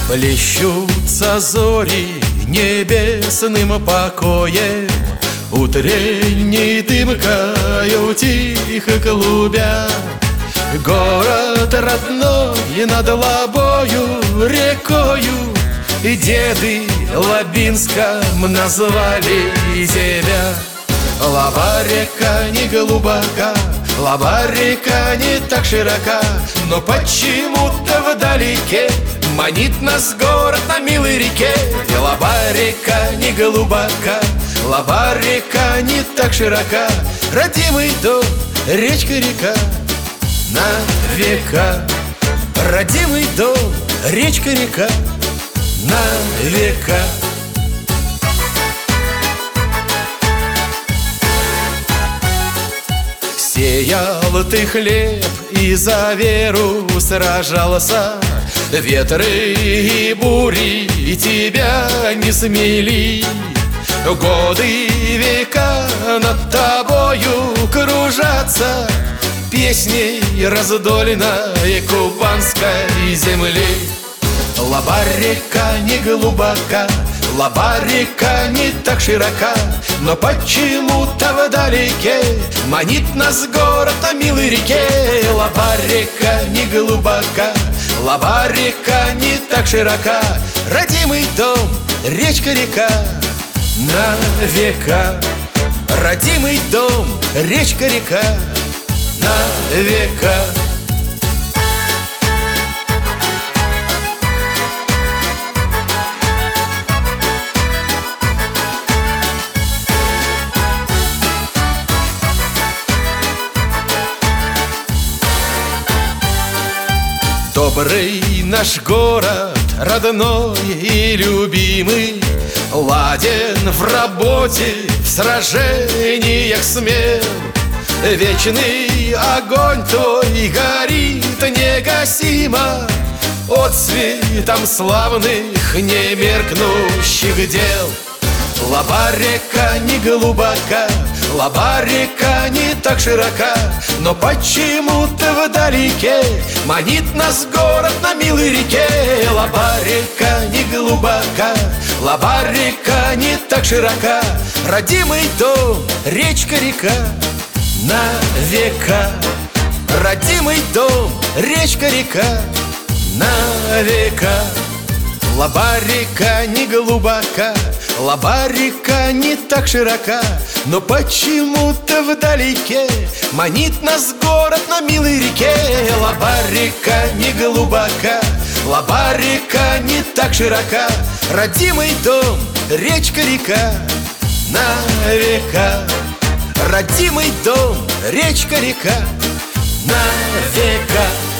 Плещутся зори небесным покоем, утренней дымкою тихо клубя. Город родной над Лабою рекою, и деды Лабинском назвали тебя. Лаба-река не глубока, Лаба-река не так широка, но почему-то вдалеке манит нас город на милой реке. И Лаба-река не глубока, Лаба-река не так широка, родимый дом, речка-река на века. Родимый дом, речка-река на века. Сеял ты хлеб и за веру сражался, ветры и бури тебя не смели. Годы и века над тобою кружатся песней раздольной кубанской земли. Лаба-река не глубока, Лаба-река не так широка, но почему-то вдалеке манит нас город на милой реке. Лаба-река не глубока, Лаба-река не так широка, родимый дом, речка-река на века. Родимый дом, речка-река на века. Добрый наш город, родной и любимый, ладен в работе, в сражениях смел. Вечный огонь твой горит негасимо отцветом славных немеркнущих дел. Лаба-река не глубока, Лаба-река не так широка, но почему-то вдалеке манит нас город на милой реке. Лаба-река не глубока, Лаба-река не так широка, родимый дом, речка-река на века. Родимый дом, речка-река на века. Лаба-река не глубока, Лаба-река не так широка, но почему-то вдалеке манит нас город на милой реке. Лаба-река не глубока, Лаба-река не так широка, родимый дом, речка-река на века. Родимый дом, речка-река на века.